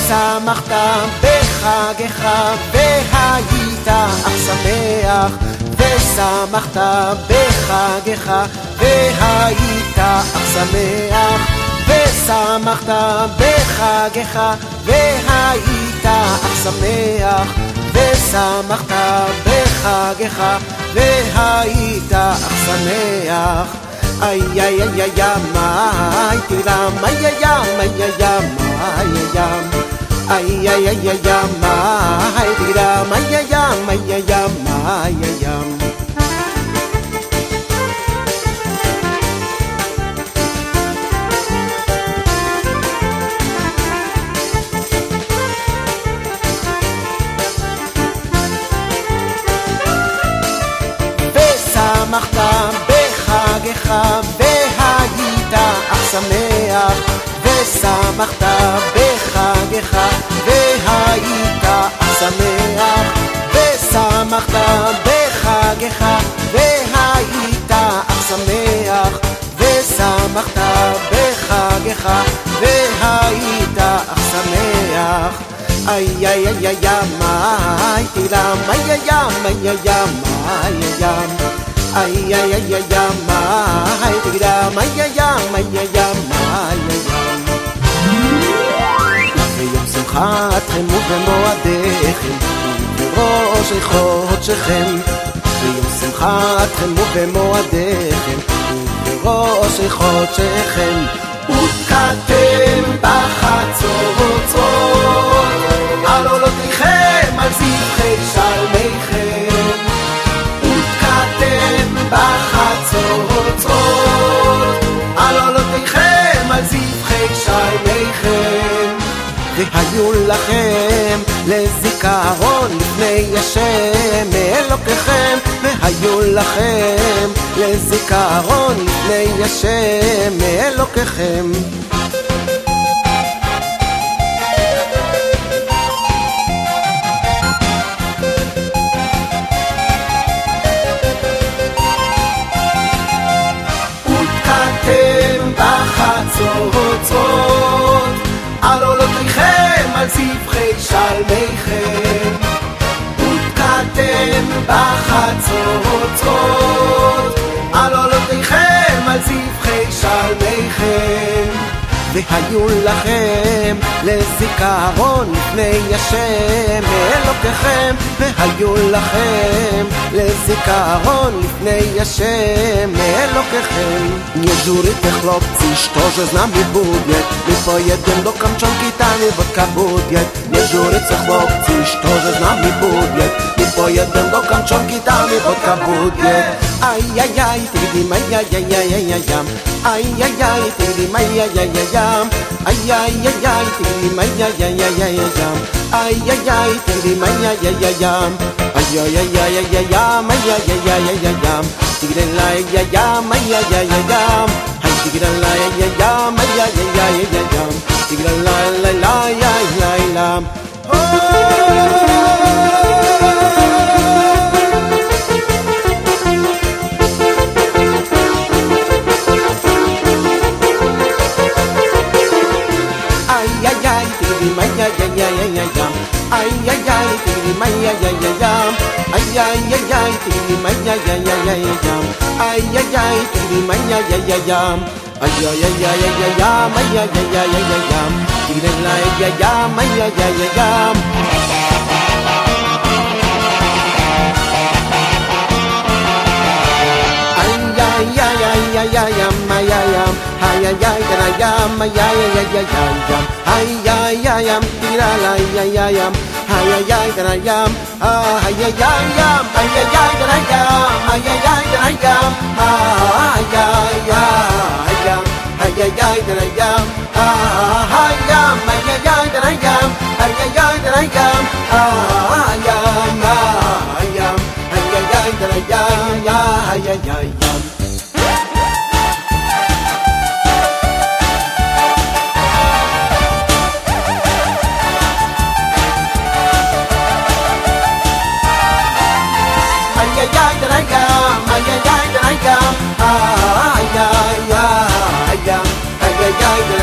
ושמחת בחגך והיית אך שמח, ושמחת בחגך והיית אך שמח, ושמחת בחגך והיית אך שמח, ושמחת בחגך והיית אך שמח. איי איי איי איי מאי תירם, איי איי איי איי מאי איי איי איי איי מאי תירם, איי איי איי איי מאי ושמחת בחגך והיית אך שמח, ושמחת בחגך והיית אך שמח, ושמחת בחגך והיית אך שמח, ושמחת בחגך והיית אך שמח. איי איי איי איי מאי תירם, איי איי איי איי מאי איי איי איי איי מאי תירם, איי איי איי איי מאי. ביום שמחתכם ובמועדיכם ובראש חודשכם, ביום שמחתכם ובמועדיכם ובראש חודשכם, ותקעתם בחצוצרות על עולותיכם על זבחי שלמיכם, ותקעתם בחצוצרות על עולותיכם על זבחי שלמיכם, והיו לכם לזיכרון לפני השם אלוקיכם, והיו לכם לזיכרון לפני השם אלוקיכם. ותקעתם בחצוצרות על עולותיכם על זבחי שלמיכם, ותקעתם בחצוצרות על עולותיכם על זבחי שלמיכם, והיו לכם לזיכרון לפני השם אלוקיכם, והיו לכם לזיכרון לפני השם אלוקיכם. Nie dziury te chłopcy, što że z nami budje, my pojedziemy do Kamczonki, tam i wodka budje. Nie dziury te chłopcy, što że z nami budje, my pojedziemy do Kamczonki, tam i wodka budje. Aj aj aj tygdy maj aj aj aj aj aj jam, aj aj aj tygdy maj aj aj aj jam, aj aj aj aj tygdy maj aj aj aj aj jam, aj aj aj tygdy maj aj aj aj jam, ay ay ay ay ay jam, ay ay ay ay ay jam, tygdy la ay ay jam, ay ay ay ay jam, ay tygdy la ay ay jam, ay ay ay ay jam, tygdy la la la ay ay lam. Ay ay ay tiri may ay ay ay ay jam, ay ay ay tiri may ay ay ay jam, ay ay ay ay tiri may ay ay ay ay jam, ay ay ay tiri may ay ay ay jam, ay ay ay ay ay jam, ay ay ay ay ay jam, tiri la ay ay jam, ay ay ay ay jam. Ay ay ay ay ay jam, ay ay ay ay ay ay jam, ay ay ay ay ay jam, ay ay ay jam, tira la ay ay ay jam, ay ay ay jam, ay ay ay jam, ay ay ay jam, ay ay ay jam, ay ay ay jam, ay ay ay jam, ay jam, ay ay ay jam, ay ay ay jam, ay jam, ay jam, ay ay ay jam, ay ay ay jam. Ay ay ay ay ay ay ay ay ay ay ay ay